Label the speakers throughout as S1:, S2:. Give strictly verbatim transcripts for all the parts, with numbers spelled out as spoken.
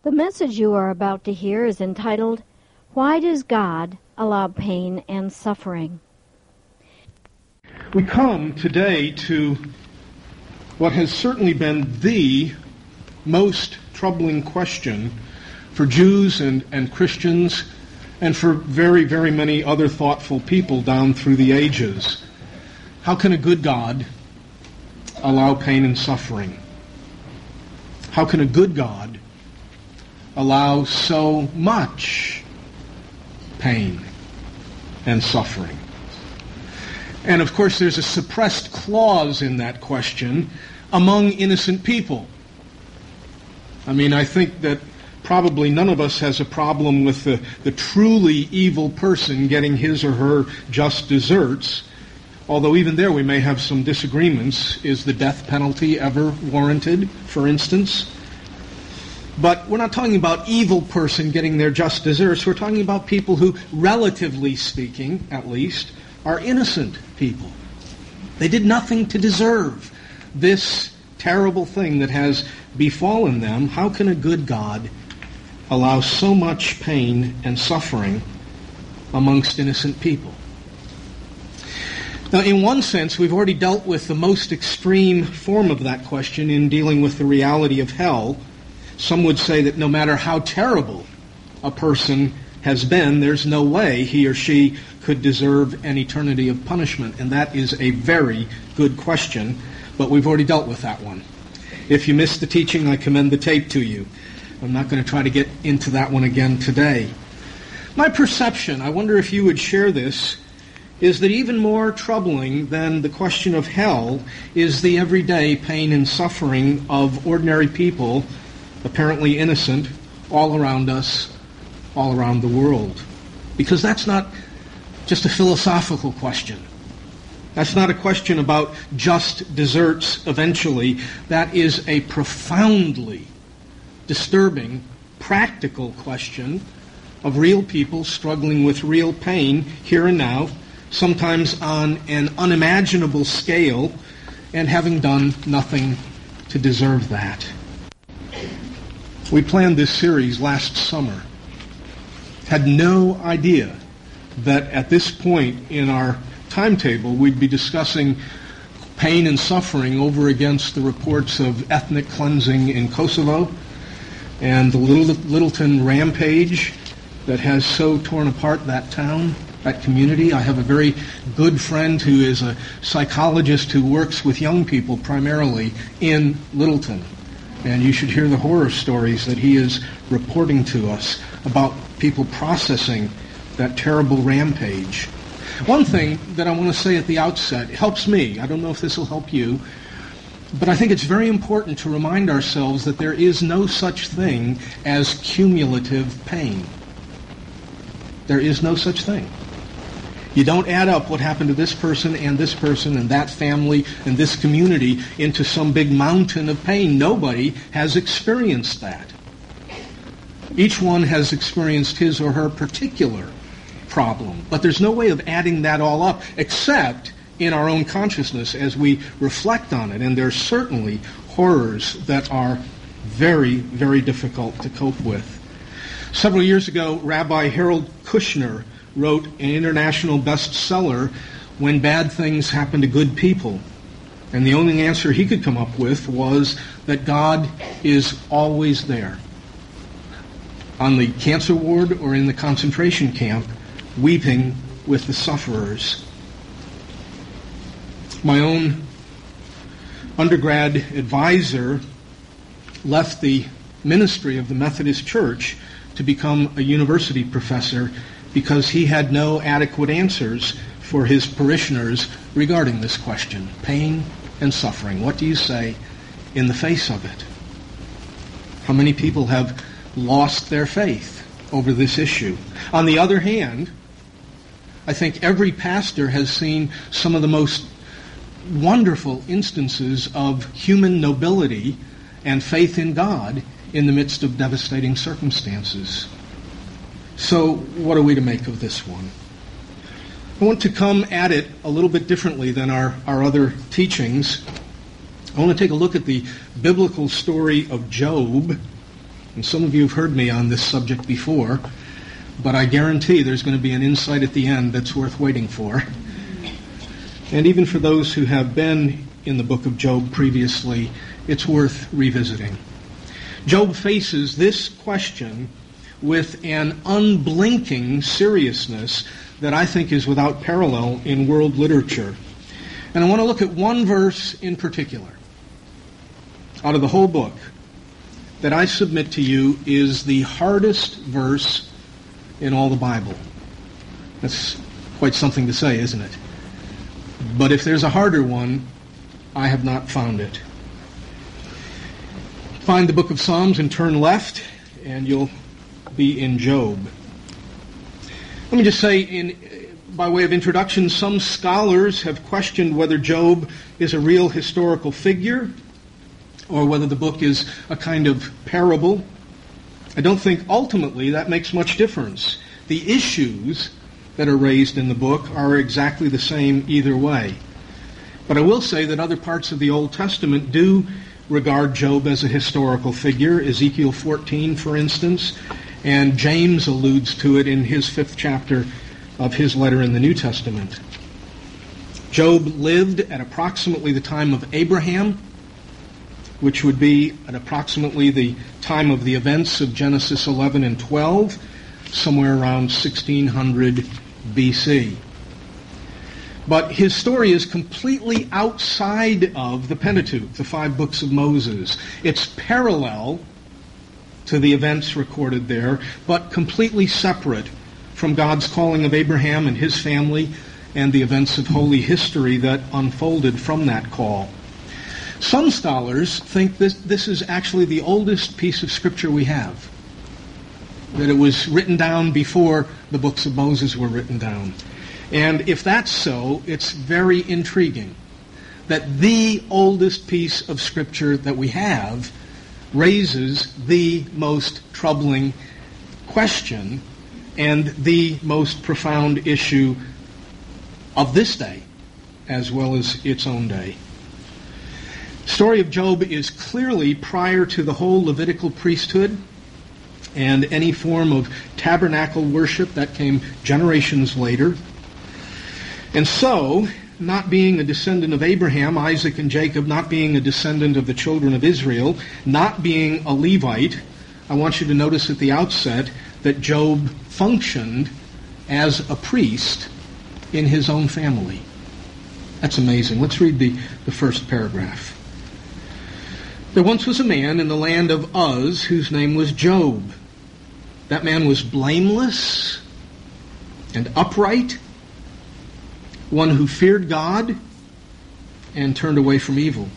S1: The message you are about to hear is entitled, Why Does God Allow Pain and Suffering?
S2: We come today to what has certainly been the most troubling question for Jews and, and Christians and for very, very many other thoughtful people down through the ages. How can a good God allow pain and suffering? How can a good God allow so much pain and suffering? And of course there's a suppressed clause in that question among innocent people. I mean, I think that probably none of us has a problem with the, the truly evil person getting his or her just deserts, although even there we may have some disagreements. Is the death penalty ever warranted, for instance? But we're not talking about evil person getting their just deserts. We're talking about people who, relatively speaking, at least, are innocent people. They did nothing to deserve this terrible thing that has befallen them. How can a good God allow so much pain and suffering amongst innocent people? Now, in one sense, we've already dealt with the most extreme form of that question in dealing with the reality of hell. Some would say that no matter how terrible a person has been, there's no way he or she could deserve an eternity of punishment. And that is a very good question, but we've already dealt with that one. If you missed the teaching, I commend the tape to you. I'm not going to try to get into that one again today. My perception, I wonder if you would share this, is that even more troubling than the question of hell is the everyday pain and suffering of ordinary people, apparently innocent, all around us, all around the world. Because that's not just a philosophical question. That's not a question about just deserts eventually. That is a profoundly disturbing, practical question of real people struggling with real pain here and now, sometimes on an unimaginable scale, and having done nothing to deserve that. We planned this series last summer. Had no idea that at this point in our timetable we'd be discussing pain and suffering over against the reports of ethnic cleansing in Kosovo and the Littleton rampage that has so torn apart that town, that community. I have a very good friend who is a psychologist who works with young people primarily in Littleton. And you should hear the horror stories that he is reporting to us about people processing that terrible rampage. One thing that I want to say at the outset, it helps me, I don't know if this will help you, but I think it's very important to remind ourselves that there is no such thing as cumulative pain. There is no such thing. You don't add up what happened to this person and this person and that family and this community into some big mountain of pain. Nobody has experienced that. Each one has experienced his or her particular problem. But there's no way of adding that all up except in our own consciousness as we reflect on it. And there's certainly horrors that are very, very difficult to cope with. Several years ago, Rabbi Harold Kushner wrote an international bestseller, When Bad Things Happen to Good People. And the only answer he could come up with was that God is always there. On the cancer ward or in the concentration camp, weeping with the sufferers. My own undergrad advisor left the ministry of the Methodist Church to become a university professor because he had no adequate answers for his parishioners regarding this question, pain and suffering. What do you say in the face of it? How many people have lost their faith over this issue? On the other hand, I think every pastor has seen some of the most wonderful instances of human nobility and faith in God in the midst of devastating circumstances. So what are we to make of this one? I want to come at it a little bit differently than our, our other teachings. I want to take a look at the biblical story of Job And some of you have heard me on this subject before, but I guarantee there's going to be an insight at the end that's worth waiting for. And even for those who have been in the book of Job previously, it's worth revisiting. Job faces this question with an unblinking seriousness that I think is without parallel in world literature. And I want to look at one verse in particular out of the whole book that I submit to you is the hardest verse in all the Bible. That's quite something to say, isn't it? But if there's a harder one, I have not found it. Find the book of Psalms and turn left, and you'll be in Job. Let me just say, in, by way of introduction, some scholars have questioned whether Job is a real historical figure or whether the book is a kind of parable. I don't think ultimately that makes much difference. The issues that are raised in the book are exactly the same either way. But I will say that other parts of the Old Testament do regard Job as a historical figure, Ezekiel fourteen, for instance, and James alludes to it in his fifth chapter of his letter in the New Testament. Job lived at approximately the time of Abraham, which would be at approximately the time of the events of Genesis eleven and twelve, somewhere around sixteen hundred B C. But his story is completely outside of the Pentateuch, the five books of Moses. It's parallel to the events recorded there, but completely separate from God's calling of Abraham and his family and the events of holy history that unfolded from that call. Some scholars think this, this is actually the oldest piece of Scripture we have, that it was written down before the books of Moses were written down. And if that's so, it's very intriguing that the oldest piece of Scripture that we have raises the most troubling question and the most profound issue of this day, as well as its own day. The story of Job is clearly prior to the whole Levitical priesthood and any form of tabernacle worship that came generations later. And so, not being a descendant of Abraham, Isaac, and Jacob, not being a descendant of the children of Israel, not being a Levite, I want you to notice at the outset that Job functioned as a priest in his own family. That's amazing. Let's read the, the first paragraph. There once was a man in the land of Uz whose name was Job. That man was blameless and upright, one who feared God and turned away from evil.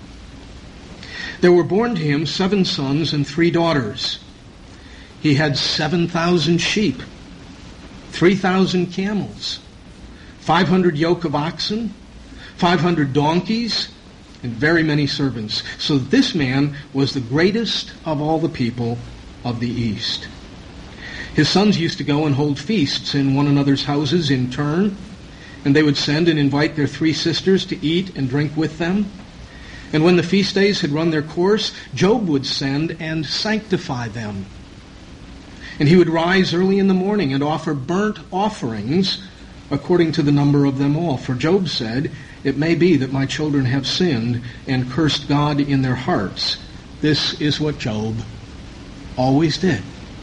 S2: There were born to him seven sons and three daughters. He had seven thousand sheep, three thousand camels, five hundred yoke of oxen, five hundred donkeys, and very many servants. So this man was the greatest of all the people of the East. His sons used to go and hold feasts in one another's houses in turn, and they would send and invite their three sisters to eat and drink with them. And when the feast days had run their course, Job would send and sanctify them. And he would rise early in the morning and offer burnt offerings according to the number of them all. For Job said, "It may be that my children have sinned and cursed God in their hearts." This is what Job always did.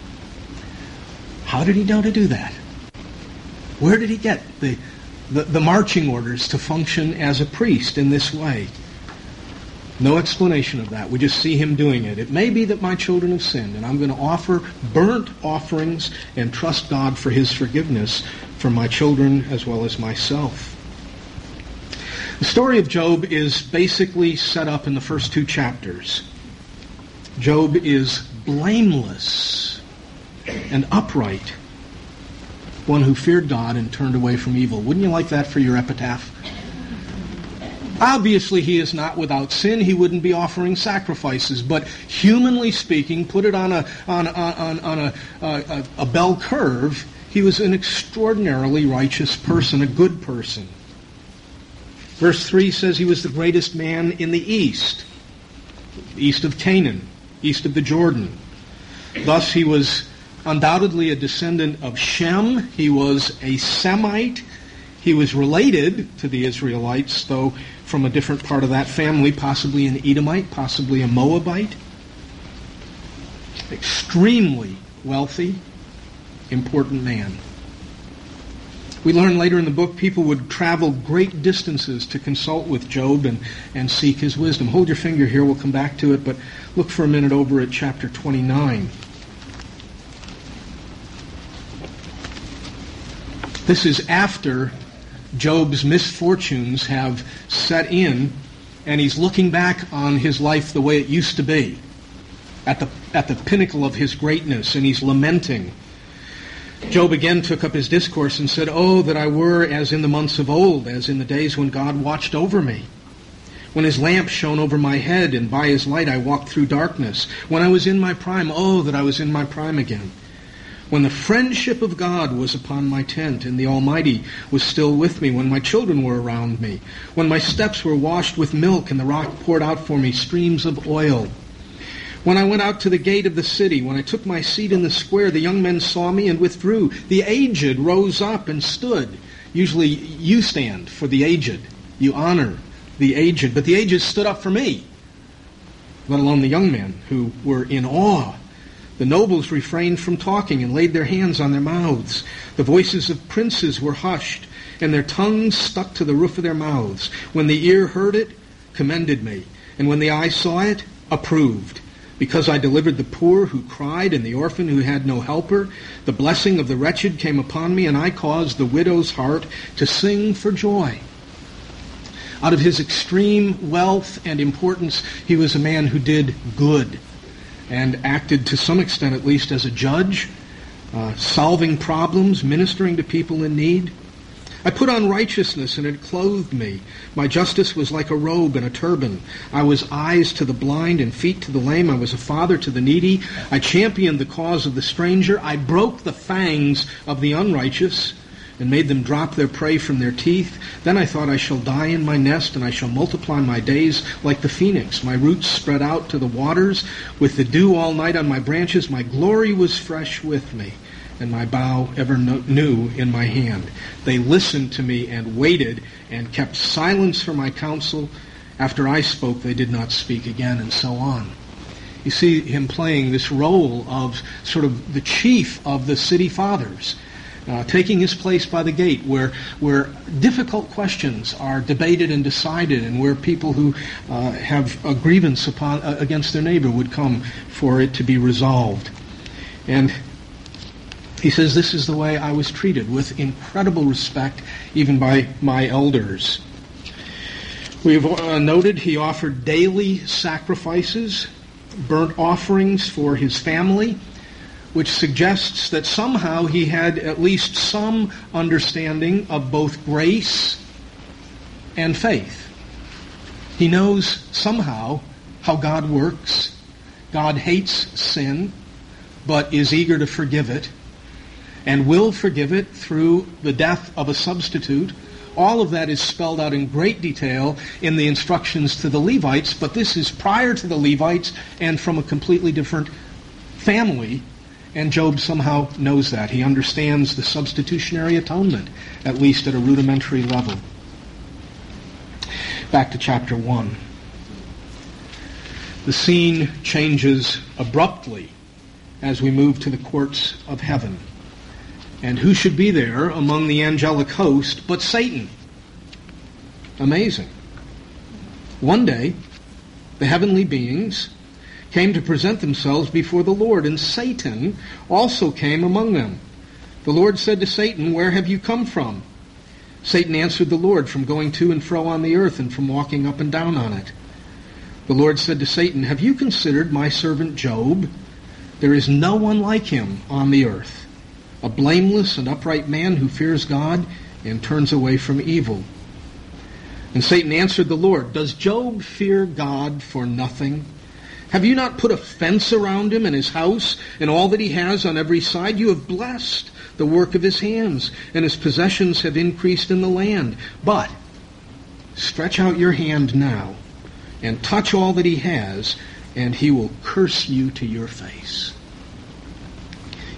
S2: How did he know to do that? Where did he get the, the, the marching orders to function as a priest in this way? No explanation of that. We just see him doing it. It may be that my children have sinned, and I'm going to offer burnt offerings and trust God for his forgiveness for my children as well as myself. The story of Job is basically set up in the first two chapters. Job is blameless and upright, one who feared God and turned away from evil. Wouldn't you like that for your epitaph? Obviously, he is not without sin. He wouldn't be offering sacrifices. But humanly speaking, put it on a on on on a, a, a bell curve, he was an extraordinarily righteous person, a good person. Verse three says he was the greatest man in the east, east of Canaan, east of the Jordan. Thus, he was undoubtedly a descendant of Shem. He was a Semite. He was related to the Israelites, though from a different part of that family, possibly an Edomite, possibly a Moabite. Extremely wealthy, important man. We learn later in the book people would travel great distances to consult with Job and, and seek his wisdom. Hold your finger here, we'll come back to it, but look for a minute over at chapter twenty-nine. This is after Job's misfortunes have set in, and he's looking back on his life the way it used to be, at the, at the pinnacle of his greatness, and he's lamenting. Job again took up his discourse and said, "Oh, that I were as in the months of old, as in the days when God watched over me. When his lamp shone over my head, and by his light I walked through darkness. When I was in my prime, oh, that I was in my prime again. When the friendship of God was upon my tent, and the Almighty was still with me, when my children were around me, when my steps were washed with milk, and the rock poured out for me streams of oil. When I went out to the gate of the city, when I took my seat in the square, the young men saw me and withdrew. The aged rose up and stood." Usually you stand for the aged. You honor the aged. But the aged stood up for me, let alone the young men who were in awe. The nobles refrained from talking and laid their hands on their mouths. The voices of princes were hushed, and their tongues stuck to the roof of their mouths. When the ear heard it, commended me, and when the eye saw it, approved. Because I delivered the poor who cried, and the orphan who had no helper. The blessing of the wretched came upon me, and I caused the widow's heart to sing for joy. Out of his extreme wealth and importance, he was a man who did good, and acted to some extent at least as a judge, uh, solving problems, ministering to people in need. I put on righteousness, and it clothed me. My justice was like a robe and a turban. I was eyes to the blind and feet to the lame. I was a father to the needy. I championed the cause of the stranger. I broke the fangs of the unrighteous and made them drop their prey from their teeth. Then I thought, I shall die in my nest, and I shall multiply my days like the phoenix. My roots spread out to the waters. With the dew all night on my branches, my glory was fresh with me, and my bow ever new in my hand. They listened to me and waited and kept silence for my counsel. After I spoke, they did not speak again, and so on. You see him playing this role of sort of the chief of the city fathers, uh, taking his place by the gate where where difficult questions are debated and decided, and where people who uh, have a grievance upon uh, against their neighbor would come for it to be resolved. And he says, "This is the way I was treated, with incredible respect, even by my elders." We have uh, noted he offered daily sacrifices, burnt offerings for his family, which suggests that somehow he had at least some understanding of both grace and faith. He knows somehow how God works. God hates sin, but is eager to forgive it, and will forgive it through the death of a substitute. All of that is spelled out in great detail in the instructions to the Levites, but this is prior to the Levites and from a completely different family, and Job somehow knows that. He understands the substitutionary atonement, at least at a rudimentary level. Back to chapter one. The scene changes abruptly as we move to the courts of heaven. And who should be there among the angelic host but Satan? Amazing. One day, the heavenly beings came to present themselves before the Lord, and Satan also came among them. The Lord said to Satan, "Where have you come from?" Satan answered the Lord, "From going to and fro on the earth, and from walking up and down on it." The Lord said to Satan, "Have you considered my servant Job? There is no one like him on the earth, a blameless and upright man who fears God and turns away from evil." And Satan answered the Lord, "Does Job fear God for nothing? Have you not put a fence around him and his house and all that he has on every side? You have blessed the work of his hands, and his possessions have increased in the land. But stretch out your hand now and touch all that he has, and he will curse you to your face."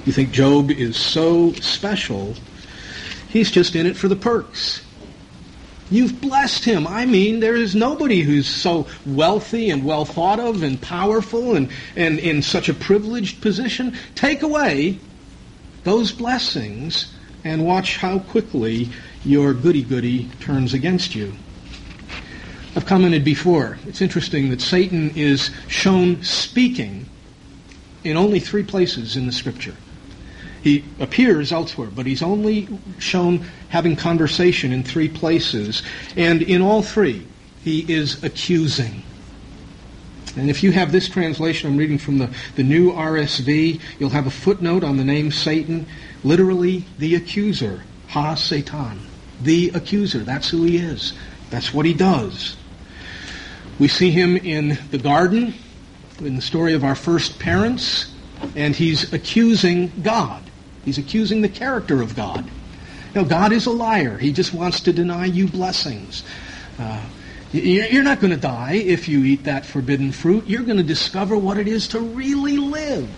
S2: You think Job is so special, he's just in it for the perks. You've blessed him. I mean, there is nobody who's so wealthy and well thought of and powerful and, and in such a privileged position. Take away those blessings and watch how quickly your goody-goody turns against you. I've commented before. It's interesting that Satan is shown speaking in only three places in the Scripture. He appears elsewhere, but he's only shown having conversation in three places. And in all three, he is accusing. And if you have this translation, I'm reading from the, the new R S V, you'll have a footnote on the name Satan, literally the accuser, ha-Satan, the accuser. That's who he is. That's what he does. We see him in the garden, in the story of our first parents, and he's accusing God. He's accusing the character of God. You know, God is a liar. He just wants to deny you blessings. Uh, you're not going to die if you eat that forbidden fruit. You're going to discover what it is to really live.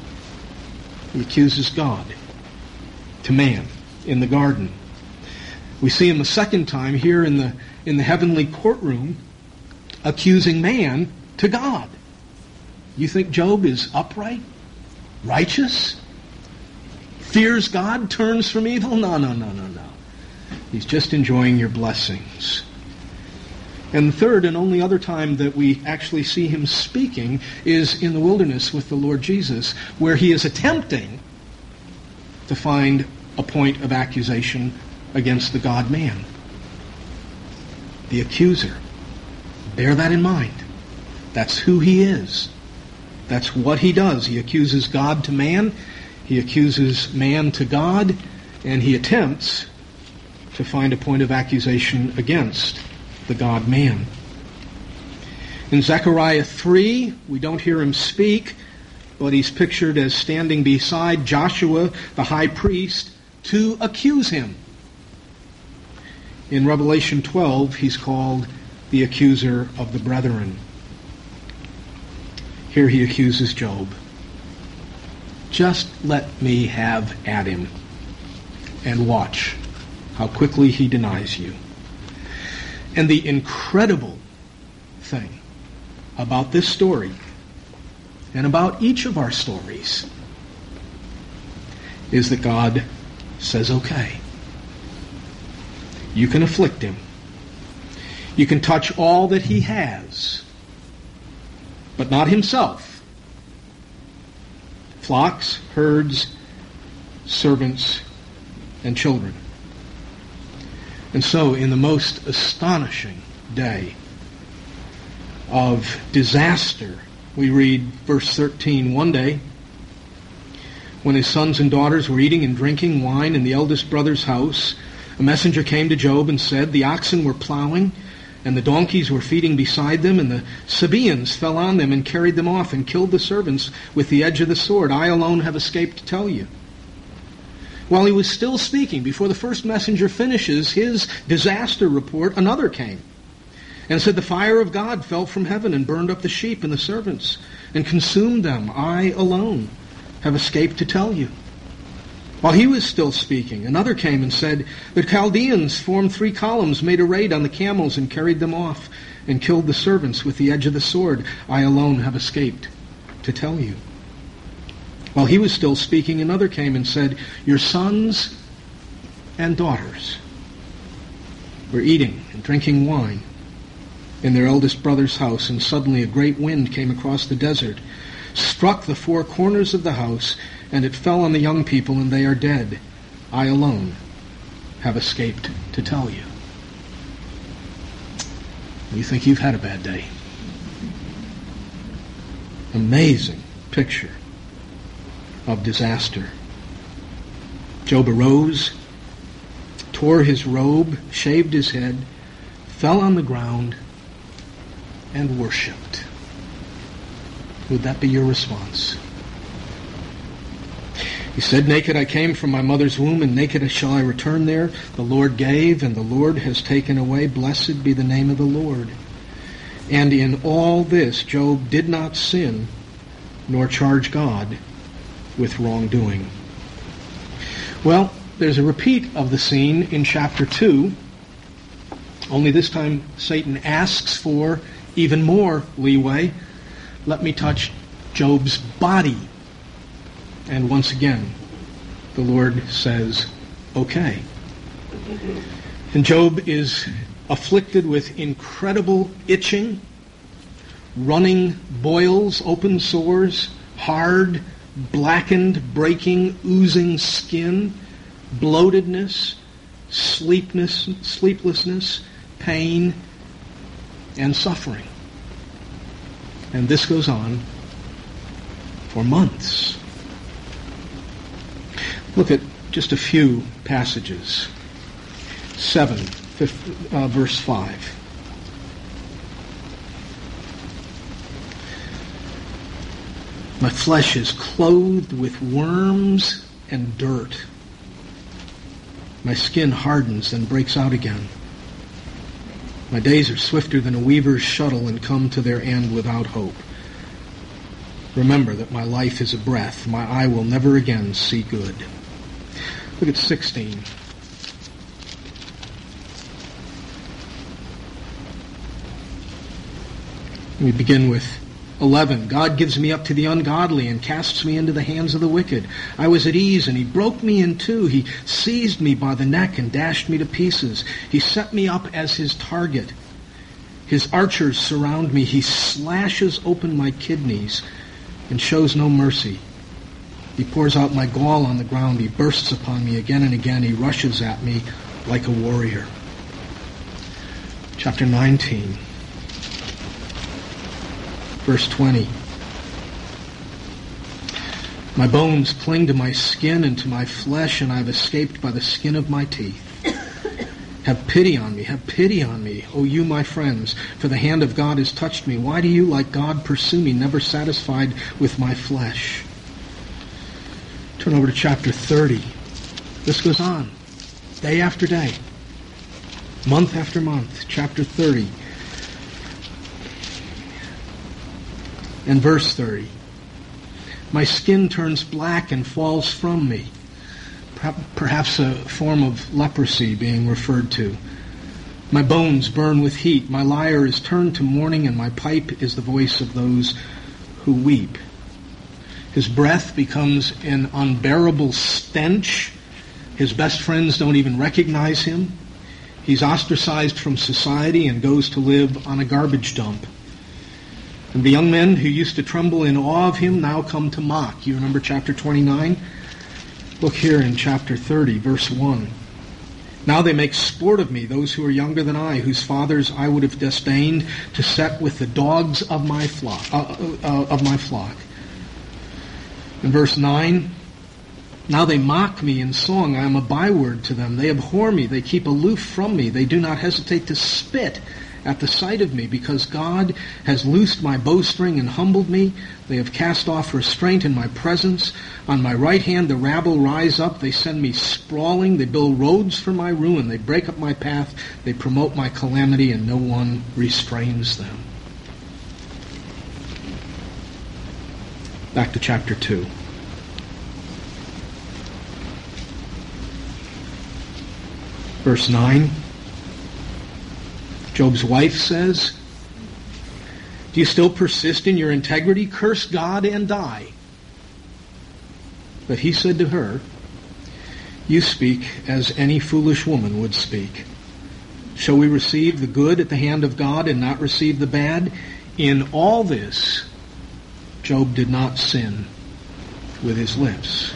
S2: He accuses God to man in the garden. We see him a second time here in the in the heavenly courtroom accusing man to God. You think Job is upright? Righteous? Fears God? Turns from evil? No, no, no, no, no. He's just enjoying your blessings. And the third and only other time that we actually see him speaking is in the wilderness with the Lord Jesus, where he is attempting to find a point of accusation against the God-man. The accuser. Bear that in mind. That's who he is. That's what he does. He accuses God to man, he accuses man to God, and he attempts to find a point of accusation against the God-man. In Zechariah three, we don't hear him speak, but he's pictured as standing beside Joshua, the high priest, to accuse him. In Revelation twelve, he's called the accuser of the brethren. Here he accuses Job. Just let me have at him and watch how quickly he denies you. And the incredible thing about this story and about each of our stories is that God says, okay, you can afflict him. You can touch all that he has, but not himself. Flocks, herds, servants, and children. And so, in the most astonishing day of disaster, we read verse thirteen, one day, when his sons and daughters were eating and drinking wine in the eldest brother's house, a messenger came to Job and said, the oxen were plowing, and the donkeys were feeding beside them, and the Sabaeans fell on them and carried them off and killed the servants with the edge of the sword. I alone have escaped to tell you. While he was still speaking, before the first messenger finishes his disaster report, another came and said, the fire of God fell from heaven and burned up the sheep and the servants and consumed them. I alone have escaped to tell you. While he was still speaking, another came and said, the Chaldeans formed three columns, made a raid on the camels, and carried them off, and killed the servants with the edge of the sword. I alone have escaped to tell you. While he was still speaking, another came and said, your sons and daughters were eating and drinking wine in their eldest brother's house, and suddenly a great wind came across the desert, struck the four corners of the house, and it fell on the young people, and they are dead. I alone have escaped to tell you. You think you've had a bad day. Amazing picture of disaster. Job arose, tore his robe, shaved his head, fell on the ground, and worshipped. Would that be your response? He said, naked I came from my mother's womb, and naked shall I return there. The Lord gave, and the Lord has taken away. Blessed be the name of the Lord. And in all this, Job did not sin, nor charge God with wrongdoing. Well, there's a repeat of the scene in chapter two, only this time Satan asks for even more leeway. Let me touch Job's body. And once again, the Lord says, okay. And Job is afflicted with incredible itching, running boils, open sores, hard, blackened, breaking, oozing skin, bloatedness, sleepness, sleeplessness, pain, and suffering. And this goes on for months. Look at just a few passages. seven, fifth, uh, verse five. My flesh is clothed with worms and dirt. My skin hardens and breaks out again. My days are swifter than a weaver's shuttle and come to their end without hope. Remember that my life is a breath. My eye will never again see good. Look at sixteen. We begin with eleven. God gives me up to the ungodly and casts me into the hands of the wicked. I was at ease, and he broke me in two. He seized me by the neck and dashed me to pieces. He set me up as his target. His archers surround me. He slashes open my kidneys and shows no mercy. He pours out my gall on the ground. He bursts upon me again and again. He rushes at me like a warrior. Chapter nineteen. Verse twenty. My bones cling to my skin and to my flesh, and I've escaped by the skin of my teeth. Have pity on me, have pity on me, O you my friends, for the hand of God has touched me. Why do you, like God, pursue me, never satisfied with my flesh? Turn over to chapter thirty. This goes on, day after day, month after month. Chapter thirty. And verse thirty. My skin turns black and falls from me. Perhaps a form of leprosy being referred to. My bones burn with heat. My lyre is turned to mourning, and my pipe is the voice of those who weep. His breath becomes an unbearable stench. His best friends don't even recognize him. He's ostracized from society and goes to live on a garbage dump. And the young men who used to tremble in awe of him now come to mock. You remember chapter twenty-nine? Look here in chapter thirty, verse one. Now they make sport of me, those who are younger than I, whose fathers I would have disdained to set with the dogs of my flock. Uh, uh, of my flock. In verse nine, now they mock me in song. I am a byword to them. They abhor me. They keep aloof from me. They do not hesitate to spit at the sight of me, because God has loosed my bowstring and humbled me. They have cast off restraint in my presence. On my right hand the rabble rise up. They send me sprawling. They build roads for my ruin. They break up my path. They promote my calamity, and no one restrains them. Back to chapter two. Verse nine. Job's wife says, do you still persist in your integrity? Curse God and die. But he said to her, you speak as any foolish woman would speak. Shall we receive the good at the hand of God and not receive the bad? In all this, Job did not sin with his lips.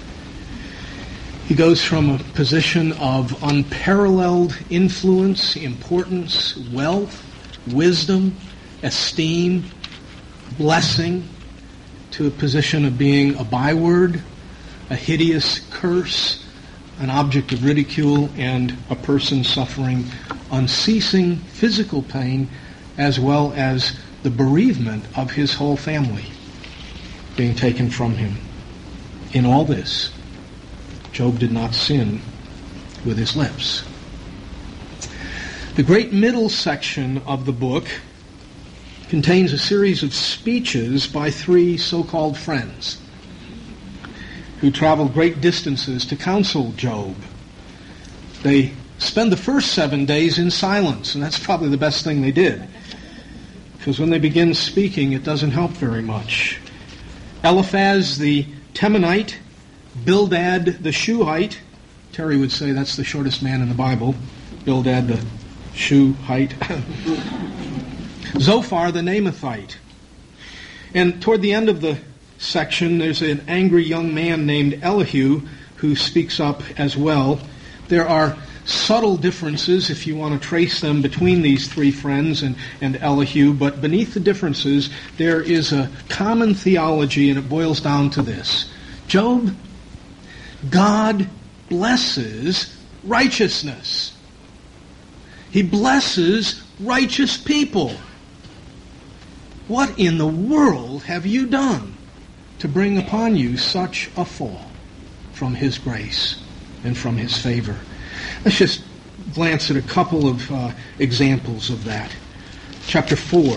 S2: He goes from a position of unparalleled influence, importance, wealth, wisdom, esteem, blessing, to a position of being a byword, a hideous curse, an object of ridicule, and a person suffering unceasing physical pain, as well as the bereavement of his whole family being taken from him. In all this, Job did not sin with his lips. The great middle section of the book contains a series of speeches by three so-called friends. who traveled great distances to counsel Job. They spend the first seven days in silence, and that's probably the best thing they did. Because when they begin speaking, it doesn't help very much. Eliphaz the Temanite, Bildad the Shuhite. Terry would say that's the shortest man in the Bible. Bildad the Shuhite. Zophar the Naamathite. And toward the end of the section, there's an angry young man named Elihu who speaks up as well. There are subtle differences, if you want to trace them, between these three friends and, and Elihu, but beneath the differences, there is a common theology, and it boils down to this. Job, God blesses righteousness. He blesses righteous people. What in the world have you done to bring upon you such a fall from His grace and from His favor? Let's just glance at a couple of uh, examples of that. Chapter four,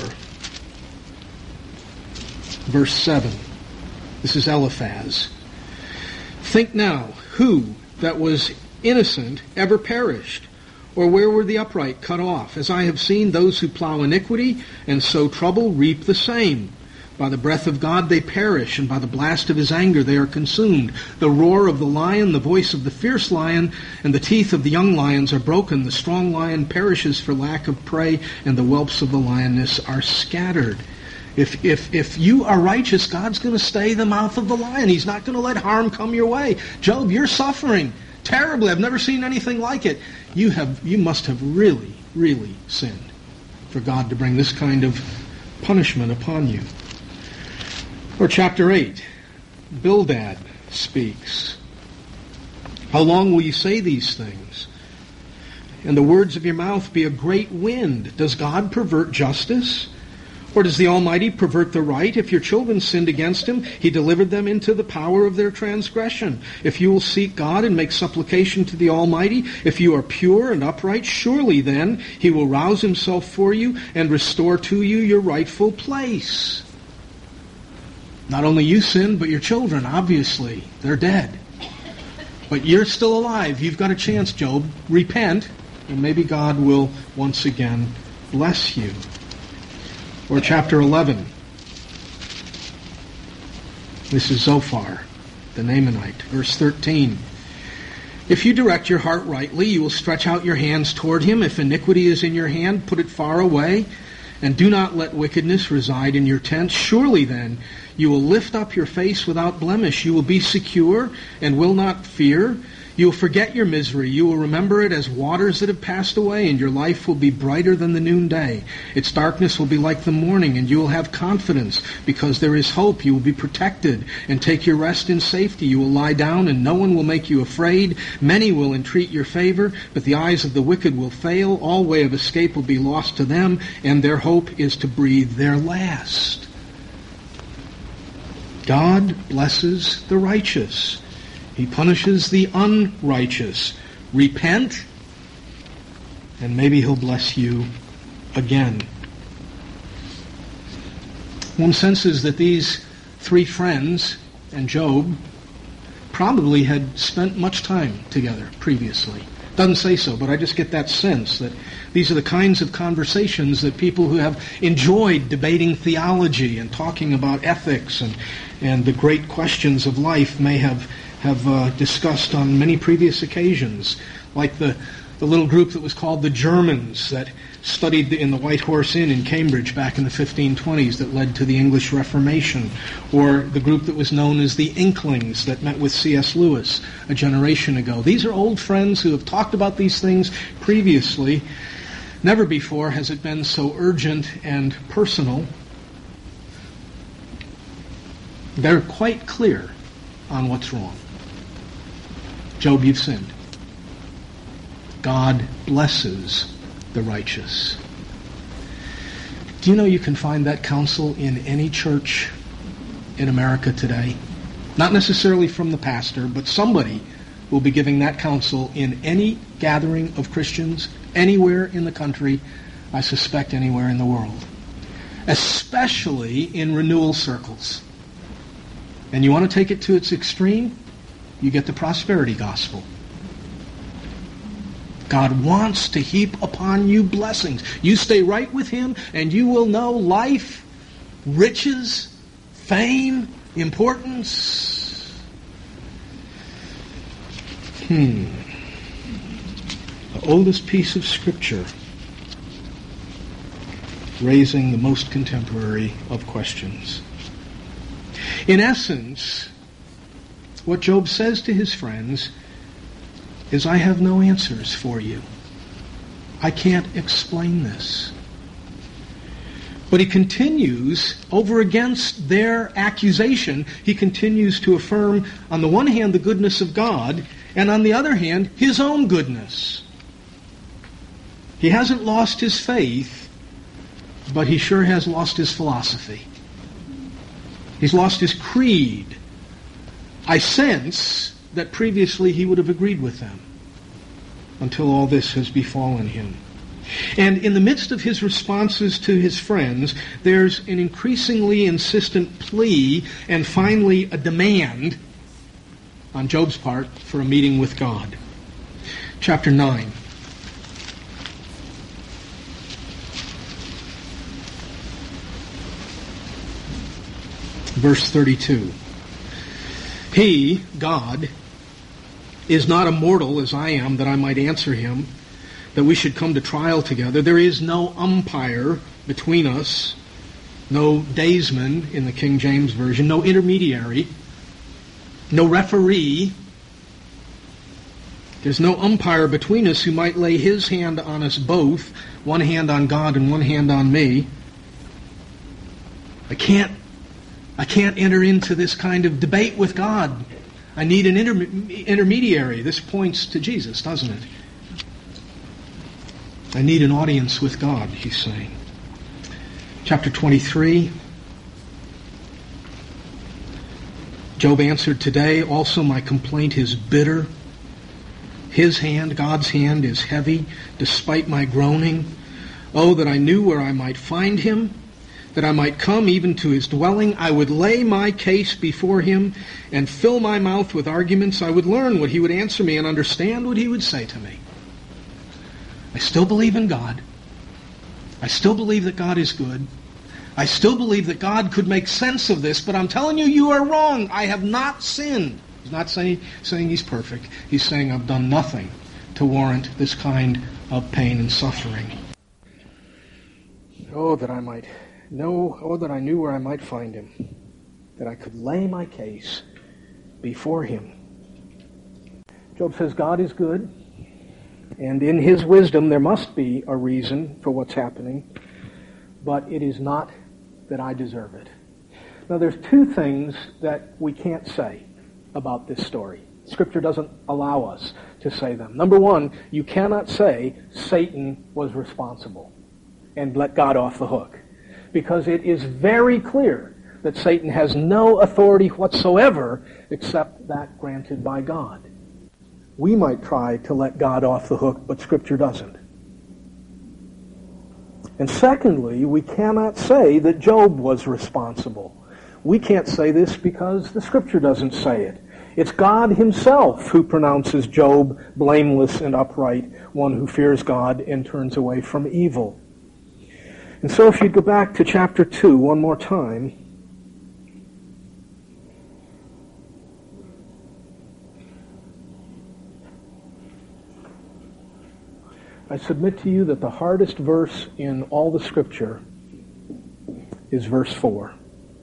S2: verse seven. This is Eliphaz. Think now, who that was innocent ever perished? Or where were the upright cut off? As I have seen, those who plow iniquity and sow trouble reap the same. By the breath of God they perish, and by the blast of His anger they are consumed. The roar of the lion, the voice of the fierce lion, and the teeth of the young lions are broken. The strong lion perishes for lack of prey, and the whelps of the lioness are scattered. If if if you are righteous, God's going to stay the mouth of the lion. He's not going to let harm come your way. Job, you're suffering terribly. I've never seen anything like it. You have you must have really, really sinned for God to bring this kind of punishment upon you. Or chapter eight, Bildad speaks. How long will you say these things? And the words of your mouth be a great wind. Does God pervert justice? Or does the Almighty pervert the right? If your children sinned against Him, He delivered them into the power of their transgression. If you will seek God and make supplication to the Almighty, if you are pure and upright, surely then He will rouse Himself for you and restore to you your rightful place. Not only you sinned, but your children, obviously. They're dead. But you're still alive. You've got a chance, Job. Repent, and maybe God will once again bless you. Or chapter eleven. This is Zophar, the Naamanite. Verse thirteen. If you direct your heart rightly, you will stretch out your hands toward Him. If iniquity is in your hand, put it far away. And do not let wickedness reside in your tent. Surely then you will lift up your face without blemish. You will be secure and will not fear. You will forget your misery. You will remember it as waters that have passed away, and your life will be brighter than the noonday. Its darkness will be like the morning, and you will have confidence because there is hope. You will be protected and take your rest in safety. You will lie down, and no one will make you afraid. Many will entreat your favor, but the eyes of the wicked will fail. All way of escape will be lost to them, and their hope is to breathe their last. God blesses the righteous. He punishes the unrighteous. Repent, and maybe He'll bless you again. One senses that these three friends and Job probably had spent much time together previously. Doesn't say so, but I just get that sense that these are the kinds of conversations that people who have enjoyed debating theology and talking about ethics and, and the great questions of life may have have uh, discussed on many previous occasions, like the, the little group that was called the Germans that studied in the White Horse Inn in Cambridge back in the fifteen twenties that led to the English Reformation, or the group that was known as the Inklings that met with C S Lewis a generation ago. These are old friends who have talked about these things previously. Never before has it been so urgent and personal. They're quite clear on what's wrong. Job, you've sinned. God blesses the righteous. Do you know you can find that counsel in any church in America today? Not necessarily from the pastor, but somebody will be giving that counsel in any gathering of Christians, anywhere in the country, I suspect anywhere in the world. Especially in renewal circles. And you want to take it to its extreme? you get the prosperity gospel. God wants to heap upon you blessings. You stay right with Him, and you will know life, riches, fame, importance. Hmm. The oldest piece of Scripture raising the most contemporary of questions. In essence, what Job says to his friends is, I have no answers for you. I can't explain this. But he continues, over against their accusation, he continues to affirm, on the one hand, the goodness of God, and on the other hand, his own goodness. He hasn't lost his faith, but he sure has lost his philosophy. He's lost his creed. I sense that previously he would have agreed with them until all this has befallen him. And in the midst of his responses to his friends, there's an increasingly insistent plea and finally a demand on Job's part for a meeting with God. Chapter nine. Verse thirty-two. He, God, is not a mortal as I am, that I might answer him, that we should come to trial together. There is no umpire between us, no daysman in the King James Version, no intermediary, no referee. There's no umpire between us who might lay his hand on us both, one hand on God and one hand on me. I can't I can't enter into this kind of debate with God. I need an inter- intermediary. This points to Jesus, doesn't it? I need an audience with God, he's saying. Chapter twenty-three. Job answered, today also my complaint is bitter. His hand, God's hand, is heavy, despite my groaning. Oh, that I knew where I might find him, that I might come even to his dwelling. I would lay my case before him and fill my mouth with arguments. I would learn what he would answer me and understand what he would say to me. I still believe in God. I still believe that God is good. I still believe that God could make sense of this, but I'm telling you, you are wrong. I have not sinned. He's not saying, saying he's perfect. He's saying I've done nothing to warrant this kind of pain and suffering. Oh, that I might know, oh, that I knew where I might find him, that I could lay my case before him. Job says God is good, and in his wisdom there must be a reason for what's happening, but it is not that I deserve it. Now there's two things that we can't say about this story. Scripture doesn't allow us to say them. Number one, you cannot say Satan was responsible and let God off the hook, because it is very clear that Satan has no authority whatsoever except that granted by God. We might try to let God off the hook, but Scripture doesn't. And secondly, we cannot say that Job was responsible. We can't say this because the Scripture doesn't say it. It's God himself who pronounces Job blameless and upright, one who fears God and turns away from evil. And so if you'd go back to chapter two one more time. I submit to you that the hardest verse in all the Scripture is verse four.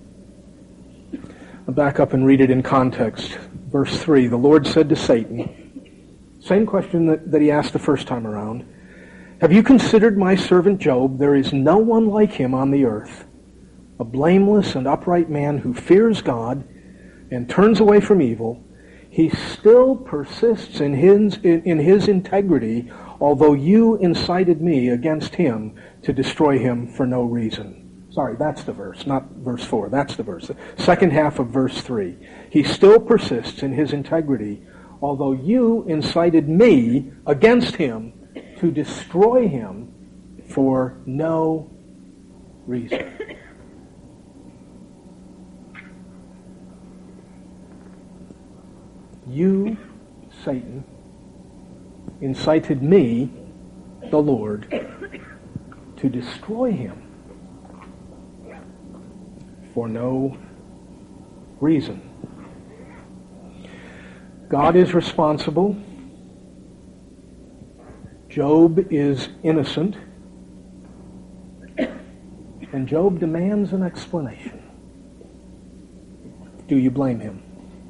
S2: I'll back up and read it in context. Verse three, the Lord said to Satan, same question that, that he asked the first time around, have you considered my servant Job? There is no one like him on the earth, a blameless and upright man who fears God and turns away from evil. He still persists in his, in, in his integrity, although you incited me against him to destroy him for no reason. Sorry, that's the verse, not verse four. That's the verse. The second half of verse three. He still persists in his integrity, although you incited me against him to destroy him for no reason. You, Satan, incited me, the Lord, to destroy him for no reason. God is responsible. Job is innocent. And Job demands an explanation. Do you blame him?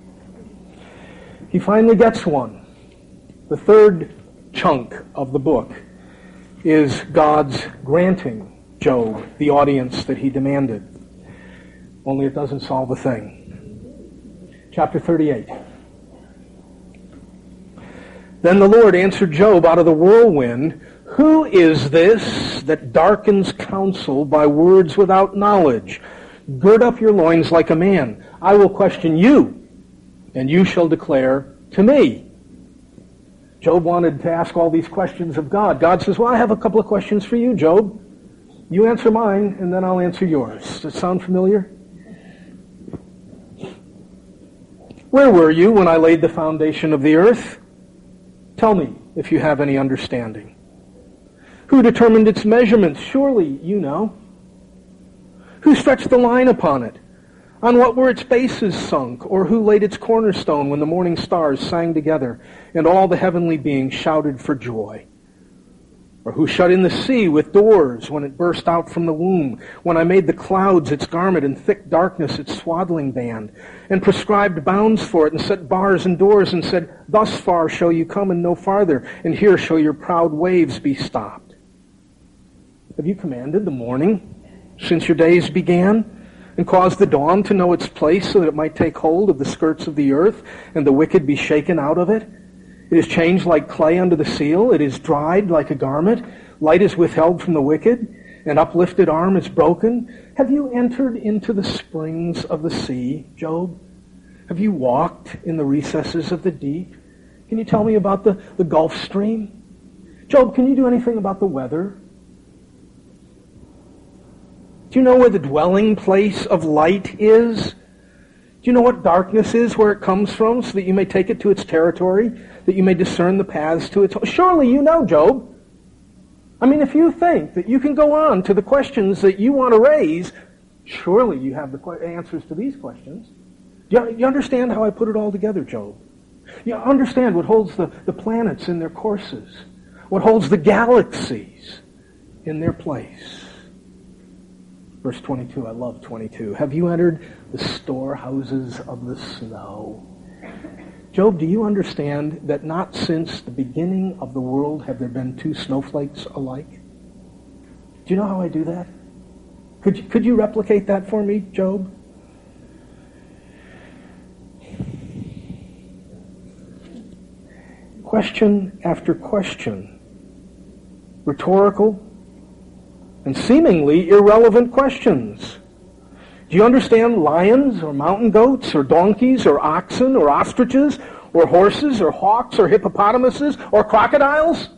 S2: He finally gets one. The third chunk of the book is God's granting Job the audience that he demanded. Only it doesn't solve a thing. Chapter thirty-eight. Then the Lord answered Job out of the whirlwind, "Who is this that darkens counsel by words without knowledge? Gird up your loins like a man. I will question you, and you shall declare to me." Job wanted to ask all these questions of God. God says, well, I have a couple of questions for you, Job. You answer mine, and then I'll answer yours. Does it sound familiar? Where were you when I laid the foundation of the earth? Tell me if you have any understanding. Who determined its measurements? Surely you know. Who stretched the line upon it? On what were its bases sunk? Or who laid its cornerstone when the morning stars sang together and all the heavenly beings shouted for joy? Or who shut in the sea with doors when it burst out from the womb, when I made the clouds its garment and thick darkness its swaddling band, and prescribed bounds for it and set bars and doors and said, thus far shall you come and no farther, and here shall your proud waves be stopped? Have you commanded the morning since your days began, and caused the dawn to know its place so that it might take hold of the skirts of the earth, and the wicked be shaken out of it? It is changed like clay under the seal. It is dried like a garment. Light is withheld from the wicked. An uplifted arm is broken. Have you entered into the springs of the sea, Job? Have you walked in the recesses of the deep? Can you tell me about the, the Gulf Stream? Job, can you do anything about the weather? Do you know where the dwelling place of light is? Do you know what darkness is, where it comes from, so that you may take it to its territory, that you may discern the paths to its home? Surely you know, Job. I mean, if you think that you can go on to the questions that you want to raise, surely you have the answers to these questions. Do you, you understand how I put it all together, Job? You understand what holds the, the planets in their courses, what holds the galaxies in their place. Verse twenty-two, I love twenty-two. Have you entered the storehouses of the snow? Job, do you understand that not since the beginning of the world have there been two snowflakes alike? Do you know how I do that? Could you, could you replicate that for me, Job? Question after question. Rhetorical and seemingly irrelevant questions. Do you understand lions or mountain goats or donkeys or oxen or ostriches or horses or hawks or hippopotamuses or crocodiles?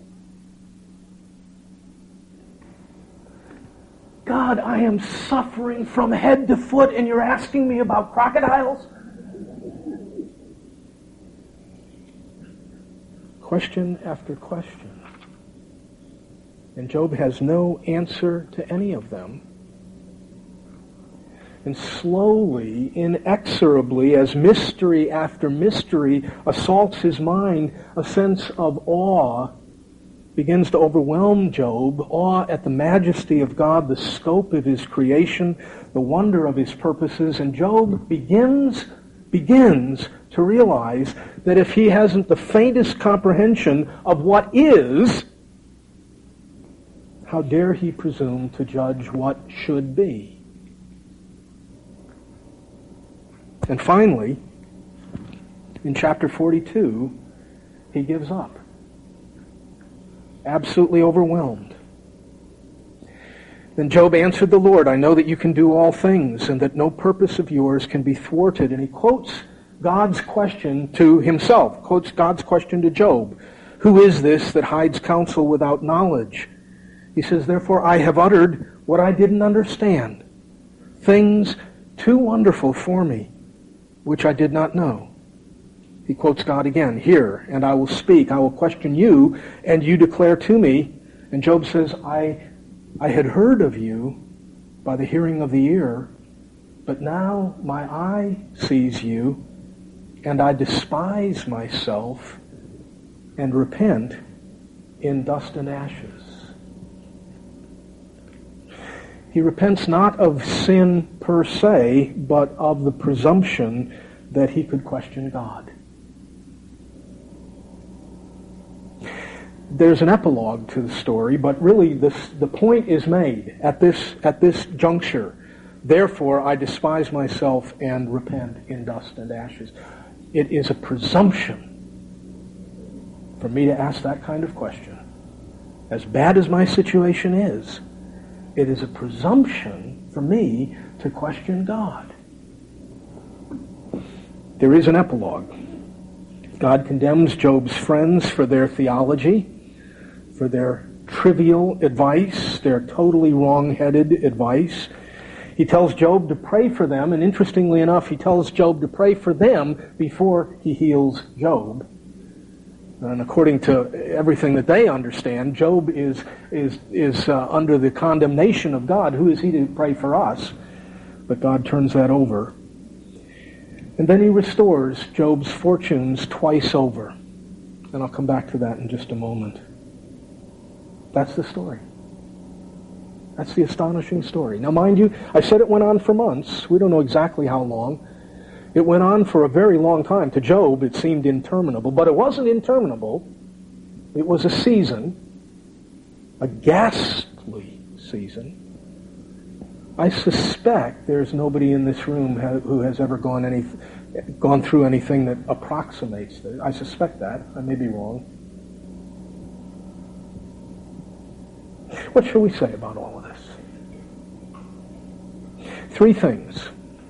S2: God, I am suffering from head to foot and you're asking me about crocodiles? Question after question. And Job has no answer to any of them. And slowly, inexorably, as mystery after mystery assaults his mind, a sense of awe begins to overwhelm Job. Awe at the majesty of God, the scope of his creation, the wonder of his purposes. And Job begins, begins to realize that if he hasn't the faintest comprehension of what is, how dare he presume to judge what should be? And finally, in chapter forty-two, he gives up. Absolutely overwhelmed. Then Job answered the Lord, I know that you can do all things, and that no purpose of yours can be thwarted. And he quotes God's question to himself, quotes God's question to Job. Who is this that hides counsel without knowledge? He says, therefore I have uttered what I didn't understand, things too wonderful for me, which I did not know. He quotes God again, "Hear, and I will speak. I will question you, and you declare to me." And Job says, I, I had heard of you by the hearing of the ear, but now my eye sees you, and I despise myself and repent in dust and ashes. He repents not of sin per se, but of the presumption that he could question God. There's an epilogue to the story, but really this, the point is made at this, at this juncture. Therefore, I despise myself and repent in dust and ashes. It is a presumption for me to ask that kind of question. As bad as my situation is, it is a presumption for me to question God. There is an epilogue. God condemns Job's friends for their theology, for their trivial advice, their totally wrong-headed advice. He tells Job to pray for them, and interestingly enough, he tells Job to pray for them before he heals Job. And according to everything that they understand, Job is is is uh, under the condemnation of God. Who is he to pray for us? But God turns that over. And then he restores Job's fortunes twice over. And I'll come back to that in just a moment. That's the story. That's the astonishing story. Now, mind you, I said it went on for months. We don't know exactly how long. It went on for a very long time. To Job, it seemed interminable, but it wasn't interminable. It was a season, a ghastly season. I suspect there's nobody in this room who has ever gone any, gone through anything that approximates this. I suspect that. I may be wrong. What shall we say about all of this? Three things.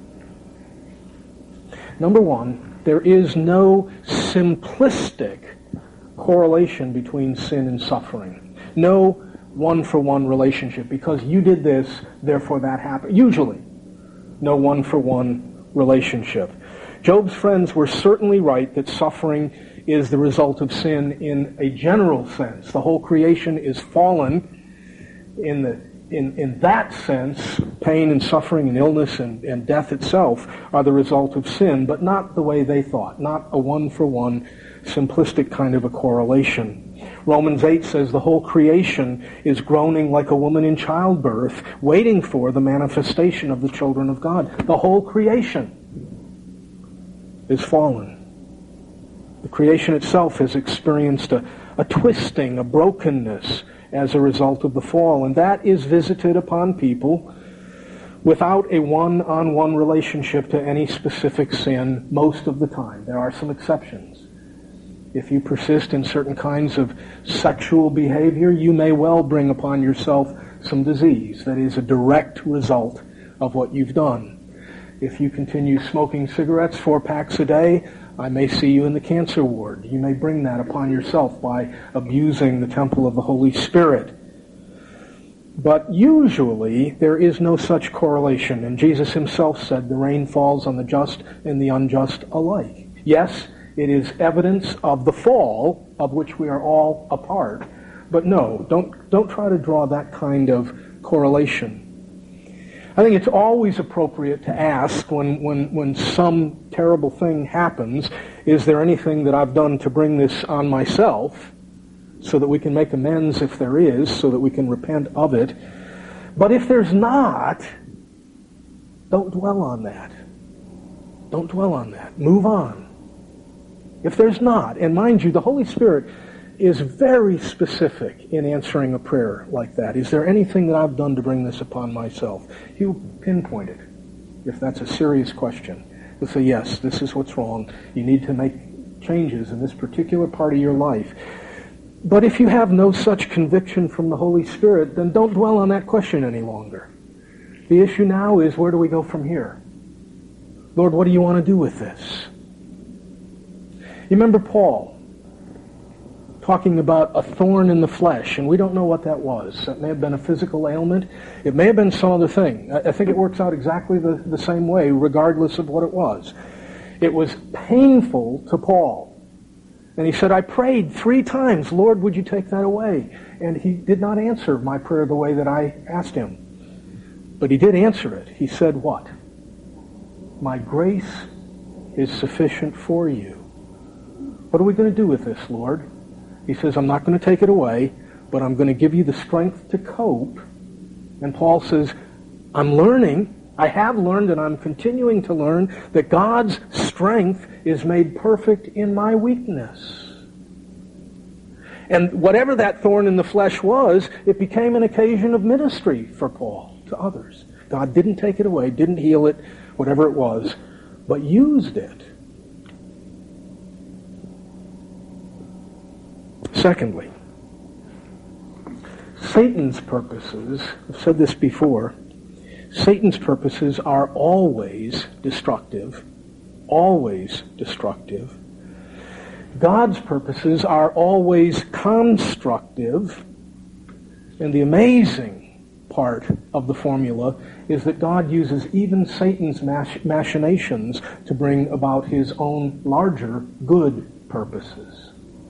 S2: Number one, there is no simplistic correlation between sin and suffering. No one-for-one relationship. Because you did this, therefore that happened. Usually, no one-for-one relationship. Job's friends were certainly right that suffering is the result of sin in a general sense. The whole creation is fallen. In the in, in that sense, pain and suffering and illness and, and death itself are the result of sin, but not the way they thought, not a one-for-one simplistic kind of a correlation. Romans eight says the whole creation is groaning like a woman in childbirth, waiting for the manifestation of the children of God. The whole creation is fallen. The creation itself has experienced a, a twisting, a brokenness as a result of the fall, and that is visited upon people without a one-on-one relationship to any specific sin most of the time. There are some exceptions. If you persist in certain kinds of sexual behavior, you may well bring upon yourself some disease that is a direct result of what you've done. If you continue smoking cigarettes four packs a day, I may see you in the cancer ward. You may bring that upon yourself by abusing the temple of the Holy Spirit. But usually there is no such correlation, and Jesus himself said the rain falls on the just and the unjust alike. Yes, it is evidence of the fall of which we are all a part, but no, don't don't try to draw that kind of correlation. I think it's always appropriate to ask when, when, when some terrible thing happens, is there anything that I've done to bring this on myself so that we can make amends if there is, so that we can repent of it. But if there's not, don't dwell on that. Don't dwell on that. Move on. If there's not, and mind you, the Holy Spirit is very specific in answering a prayer like that. Is there anything that I've done to bring this upon myself? He'll pinpoint it. If that's a serious question, he'll say, yes, this is what's wrong. You need to make changes in this particular part of your life. But if you have no such conviction from the Holy Spirit, then don't dwell on that question any longer. The issue now is, where do we go from here? Lord, what do you want to do with this? You remember Paul talking about a thorn in the flesh, and we don't know what that was. It may have been a physical ailment. It may have been some other thing. I think it works out exactly the, the same way, regardless of what it was. It was painful to Paul. And he said, I prayed three times, Lord, would you take that away? And he did not answer my prayer the way that I asked him. But he did answer it. He said what? My grace is sufficient for you. What are we going to do with this, Lord? He says, I'm not going to take it away, but I'm going to give you the strength to cope. And Paul says, I'm learning, I have learned and I'm continuing to learn that God's strength is made perfect in my weakness. And whatever that thorn in the flesh was, it became an occasion of ministry for Paul to others. God didn't take it away, didn't heal it, whatever it was, but used it. Secondly, Satan's purposes, I've said this before, Satan's purposes are always destructive, always destructive. God's purposes are always constructive, and the amazing part of the formula is that God uses even Satan's mach- machinations to bring about his own larger good purposes.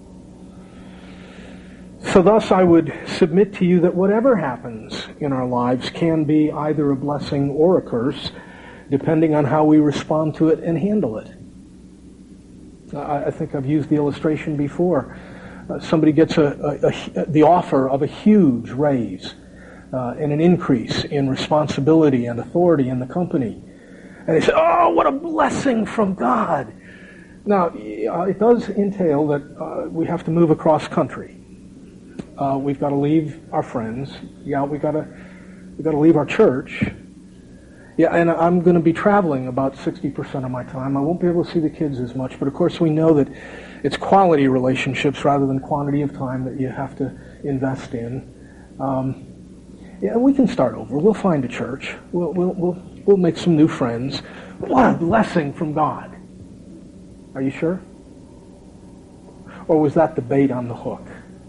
S2: So thus I would submit to you that whatever happens in our lives can be either a blessing or a curse, depending on how we respond to it and handle it. I, I think I've used the illustration before. Uh, somebody gets a, a, a, the offer of a huge raise uh, and an increase in responsibility and authority in the company. And they say, oh, what a blessing from God. Now, uh, it does entail that uh, we have to move across country. Uh, we've got to leave our friends. Yeah, we've got to we've got to leave our church. Yeah, and I'm going to be traveling about sixty percent of my time. I won't be able to see the kids as much, but of course we know that it's quality relationships rather than quantity of time that you have to invest in. Um, yeah, we can start over. We'll find a church. We'll we'll we'll we'll make some new friends. What a blessing from God. Are you sure? Or was that the bait on the hook?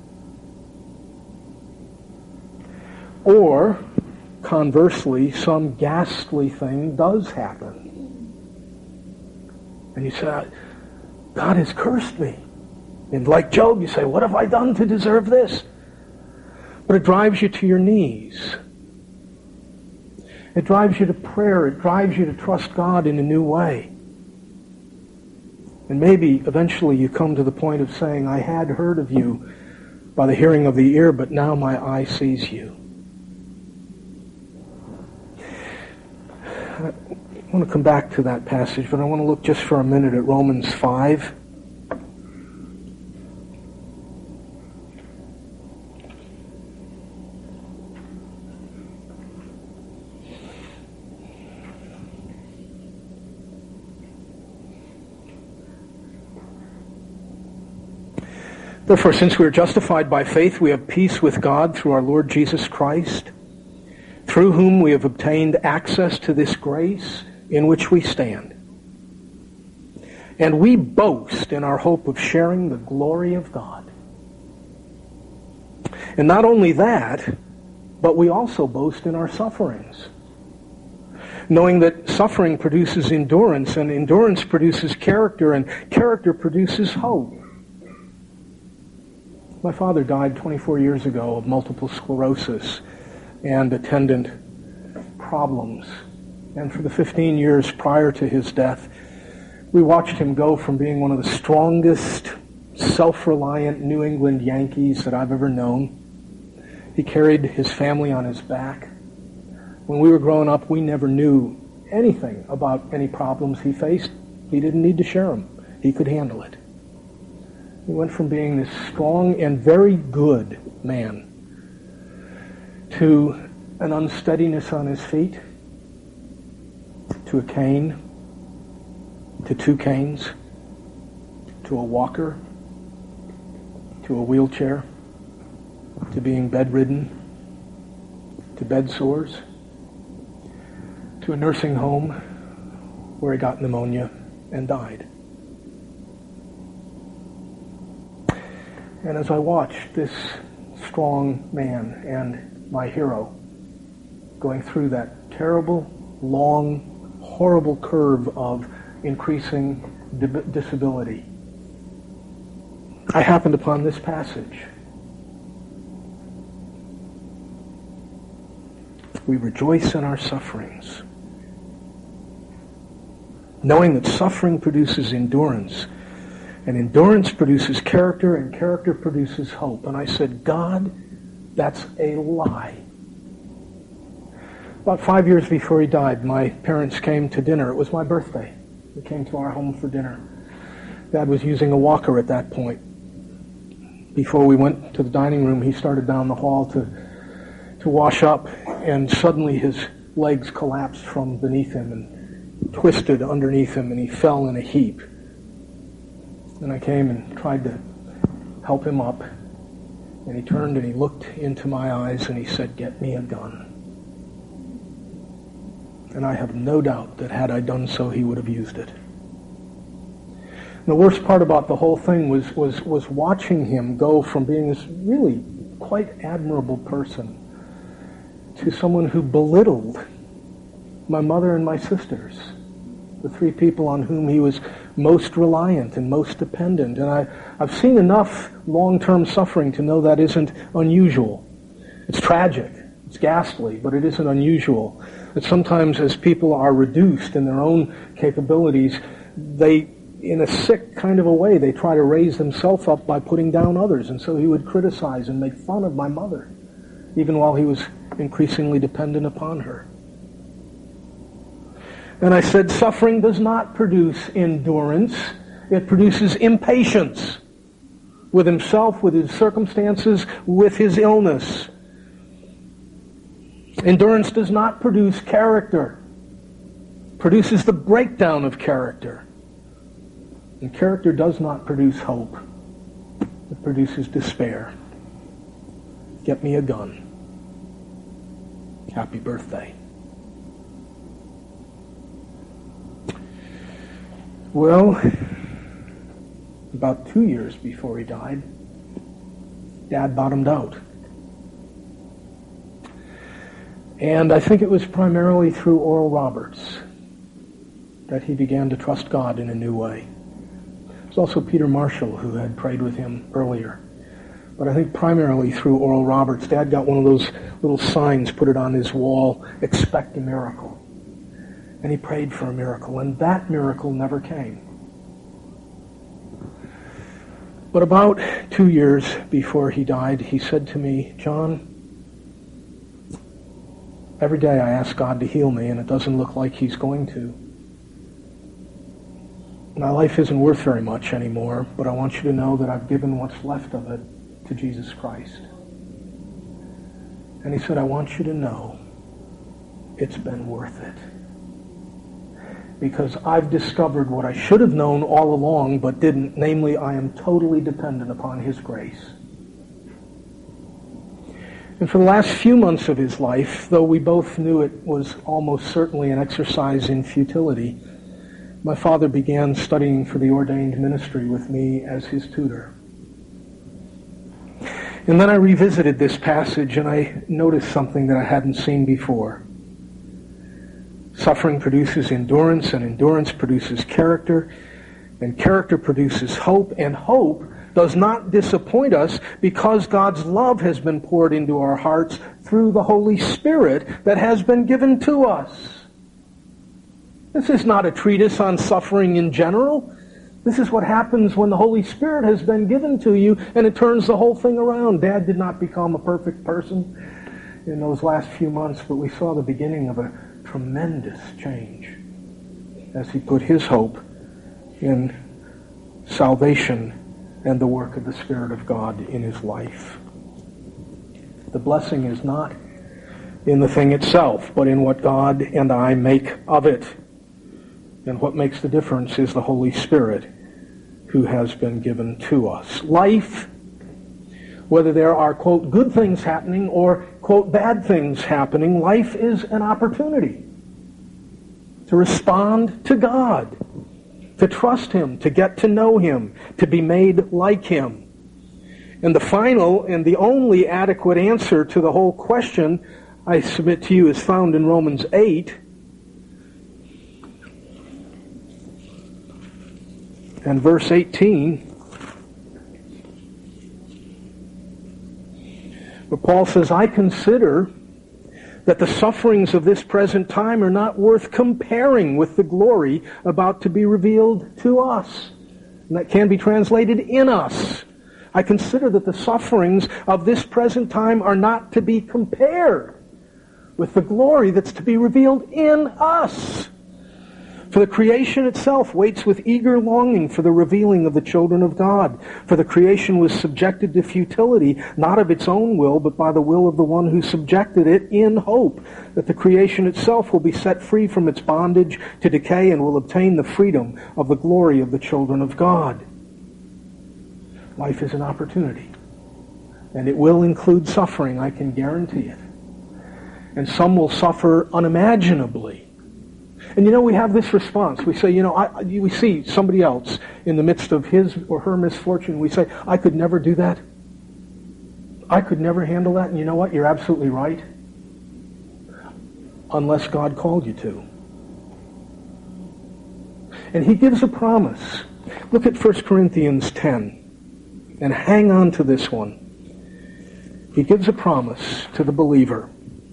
S2: Or, conversely, some ghastly thing does happen. And you say, God has cursed me. And like Job, you say, what have I done to deserve this? But it drives you to your knees. It drives you to prayer. It drives you to trust God in a new way. And maybe eventually you come to the point of saying, I had heard of you by the hearing of the ear, but now my eye sees you. I want to come back to that passage, but I want to look just for a minute at Romans five. Therefore, since we are justified by faith, we have peace with God through our Lord Jesus Christ, through whom we have obtained access to this grace in which we stand. And we boast in our hope of sharing the glory of God. And not only that, but we also boast in our sufferings, knowing that suffering produces endurance, and endurance produces character, and character produces hope. My father died twenty-four years ago of multiple sclerosis and attendant problems. And for the fifteen years prior to his death, we watched him go from being one of the strongest, self-reliant New England Yankees that I've ever known. He carried his family on his back. When we were growing up, we never knew anything about any problems he faced. He didn't need to share them. He could handle it. He went from being this strong and very good man to an unsteadiness on his feet, to a cane, to two canes, to a walker, to a wheelchair, to being bedridden, to bed sores, to a nursing home where he got pneumonia and died. And as I watched this strong man and my hero going through that terrible, long, horrible curve of increasing dib- disability. I happened upon this passage. We rejoice in our sufferings, knowing that suffering produces endurance, and endurance produces character, and character produces hope. And I said, God, that's a lie. About five years before he died, my parents came to dinner. It was my birthday. They came to our home for dinner. Dad was using a walker at that point. Before we went to the dining room, he started down the hall to, to wash up, and suddenly his legs collapsed from beneath him and twisted underneath him, and he fell in a heap. And I came and tried to help him up, and he turned and he looked into my eyes and he said, "Get me a gun." And I have no doubt that had I done so, he would have used it. And the worst part about the whole thing was, was, was watching him go from being this really quite admirable person to someone who belittled my mother and my sisters, the three people on whom he was most reliant and most dependent. And I, I've seen enough long-term suffering to know that isn't unusual. It's tragic, it's ghastly, but it isn't unusual. That sometimes as people are reduced in their own capabilities, they, in a sick kind of a way, they try to raise themselves up by putting down others. And so he would criticize and make fun of my mother, even while he was increasingly dependent upon her. And I said, suffering does not produce endurance. It produces impatience with himself, with his circumstances, with his illness. Endurance does not produce character. It produces the breakdown of character. And character does not produce hope. It produces despair. Get me a gun. Happy birthday. Well, about two years before he died, Dad bottomed out. And I think it was primarily through Oral Roberts that he began to trust God in a new way. There's also Peter Marshall, who had prayed with him earlier. But I think primarily through Oral Roberts. Dad got one of those little signs, put it on his wall, "Expect a miracle." And he prayed for a miracle, and that miracle never came. But about two years before he died, he said to me, "John, every day I ask God to heal me, and it doesn't look like he's going to. My life isn't worth very much anymore, but I want you to know that I've given what's left of it to Jesus Christ." And he said, "I want you to know it's been worth it. Because I've discovered what I should have known all along but didn't, namely, I am totally dependent upon his grace." And for the last few months of his life, though we both knew it was almost certainly an exercise in futility, my father began studying for the ordained ministry with me as his tutor. And then I revisited this passage and I noticed something that I hadn't seen before. Suffering produces endurance, and endurance produces character, and character produces hope, and hope does not disappoint us because God's love has been poured into our hearts through the Holy Spirit that has been given to us. This is not a treatise on suffering in general. This is what happens when the Holy Spirit has been given to you, and it turns the whole thing around. Dad did not become a perfect person in those last few months, but we saw the beginning of a tremendous change as he put his hope in salvation and the work of the Spirit of God in his life. The blessing is not in the thing itself, but in what God and I make of it. And what makes the difference is the Holy Spirit who has been given to us. Life, whether there are, quote, good things happening or, quote, bad things happening, life is an opportunity to respond to God, to trust him, to get to know him, to be made like him. And the final and the only adequate answer to the whole question, I submit to you, is found in Romans eight. and verse eighteen, where Paul says, I consider that the sufferings of this present time are not worth comparing with the glory about to be revealed to us. And that can be translated in us. I consider that the sufferings of this present time are not to be compared with the glory that's to be revealed in us. For the creation itself waits with eager longing for the revealing of the children of God. For the creation was subjected to futility, not of its own will, but by the will of the one who subjected it, in hope that the creation itself will be set free from its bondage to decay and will obtain the freedom of the glory of the children of God. Life is an opportunity, and it will include suffering, I can guarantee it. And some will suffer unimaginably. And you know, we have this response. We say, you know, I, we see somebody else in the midst of his or her misfortune. We say, I could never do that. I could never handle that. And you know what? You're absolutely right. Unless God called you to. And he gives a promise. Look at First Corinthians ten. And hang on to this one. He gives a promise to the believer.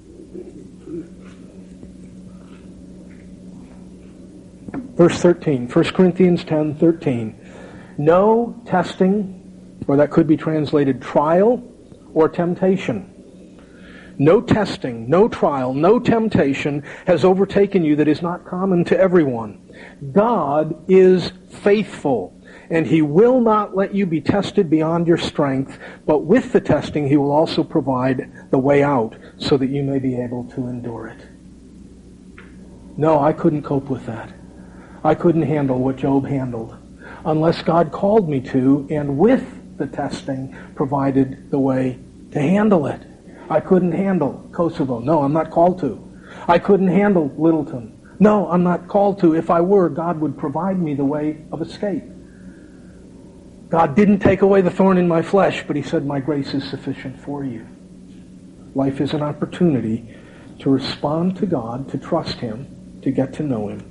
S2: Verse thirteen, First Corinthians ten thirteen. No testing, or that could be translated trial or temptation. No testing, no trial, no temptation has overtaken you that is not common to everyone. God is faithful, and he will not let you be tested beyond your strength, but with the testing he will also provide the way out so that you may be able to endure it. No, I couldn't cope with that. I couldn't handle what Job handled unless God called me to, and with the testing provided the way to handle it. I couldn't handle Kosovo. No, I'm not called to. I couldn't handle Littleton. No, I'm not called to. If I were, God would provide me the way of escape. God didn't take away the thorn in my flesh, but he said, my grace is sufficient for you. Life is an opportunity to respond to God, to trust him, to get to know him.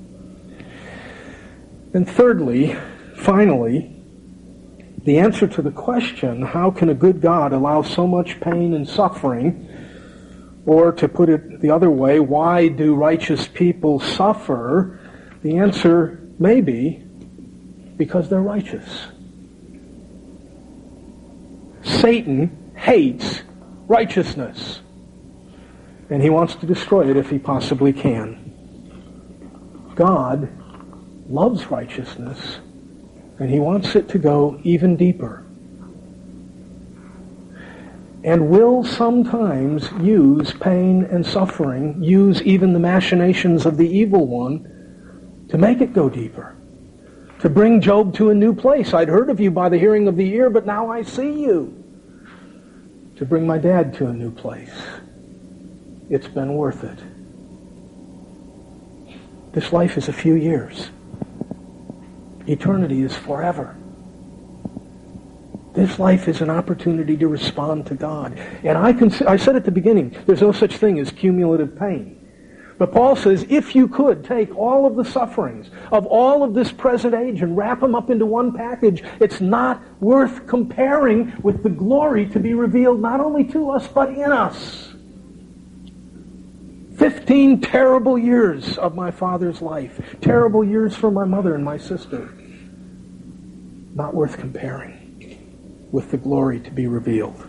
S2: And thirdly, finally, the answer to the question, how can a good God allow so much pain and suffering? Or to put it the other way, why do righteous people suffer? The answer may be because they're righteous. Satan hates righteousness, and he wants to destroy it if he possibly can. God loves righteousness, and he wants it to go even deeper. And will sometimes use pain and suffering, use even the machinations of the evil one to make it go deeper. To bring Job to a new place. I'd heard of you by the hearing of the ear, but now I see you. To bring my dad to a new place. It's been worth it. This life is a few years. Eternity is forever. This life is an opportunity to respond to God. And I, cons- I said at the beginning, there's no such thing as cumulative pain. But Paul says, if you could take all of the sufferings of all of this present age and wrap them up into one package, it's not worth comparing with the glory to be revealed not only to us, but in us. Fifteen terrible years of my father's life. Terrible years for my mother and my sister. Not worth comparing with the glory to be revealed.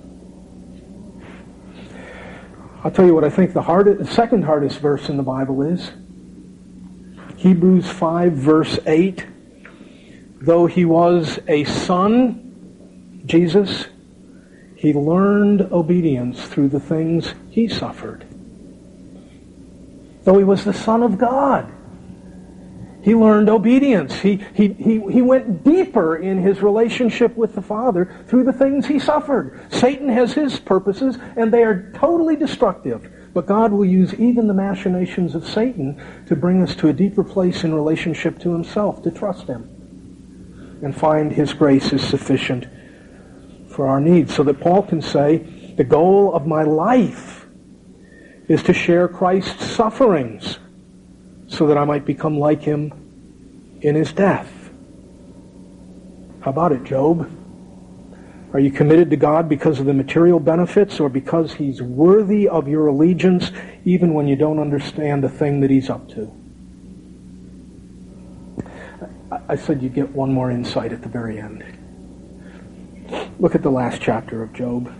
S2: I'll tell you what I think the, hardest, the second hardest verse in the Bible is. Hebrews five, verse eight. Though he was a son, Jesus, he learned obedience through the things he suffered. Though he was the Son of God, he learned obedience. He, he, he, he went deeper in his relationship with the Father through the things he suffered. Satan has his purposes, and they are totally destructive. But God will use even the machinations of Satan to bring us to a deeper place in relationship to himself, to trust him, and find his grace is sufficient for our needs. So that Paul can say, the goal of my life is to share Christ's sufferings so that I might become like him in his death. How about it, Job? Are you committed to God because of the material benefits or because He's worthy of your allegiance even when you don't understand the thing that He's up to? I said you get one more insight at the very end. Look at the last chapter of Job.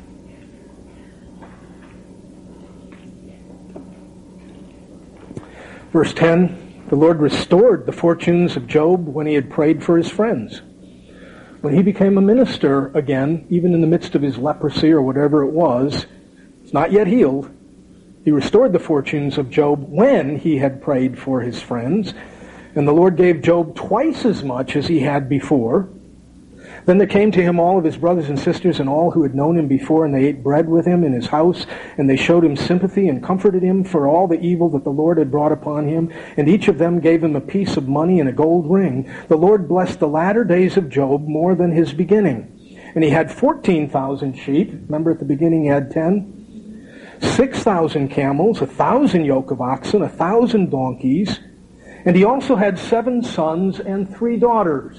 S2: Verse ten, the Lord restored the fortunes of Job when he had prayed for his friends. When he became a minister again, even in the midst of his leprosy or whatever it was, it's not yet healed, he restored the fortunes of Job when he had prayed for his friends. And the Lord gave Job twice as much as he had before. Then there came to him all of his brothers and sisters and all who had known him before, and they ate bread with him in his house, and they showed him sympathy and comforted him for all the evil that the Lord had brought upon him. And each of them gave him a piece of money and a gold ring. The Lord blessed the latter days of Job more than his beginning. And he had fourteen thousand sheep. Remember at the beginning he had ten? Six thousand camels, a thousand yoke of oxen, a thousand donkeys. And he also had seven sons and three daughters.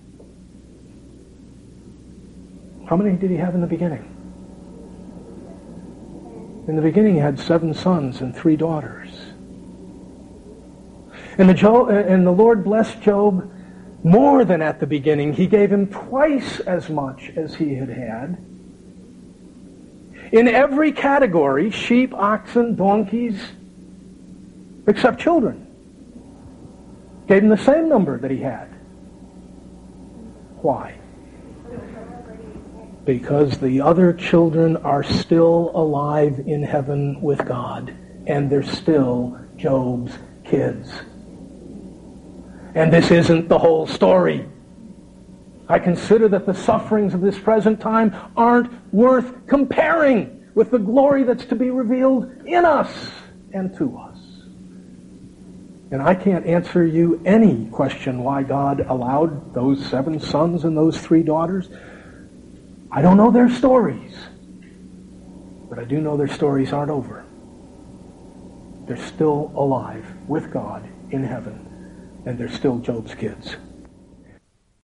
S2: How many did he have in the beginning? In the beginning he had seven sons and three daughters. And the, jo- and the Lord blessed Job more than at the beginning. He gave him twice as much as he had had. In every category, sheep, oxen, donkeys, except children. Gave him the same number that he had. Why? Because the other children are still alive in heaven with God, and they're still Job's kids. And this isn't the whole story. I consider that the sufferings of this present time aren't worth comparing with the glory that's to be revealed in us and to us. And I can't answer you any question why God allowed those seven sons and those three daughters. I don't know their stories. But I do know their stories aren't over. They're still alive with God in heaven. And they're still Job's kids.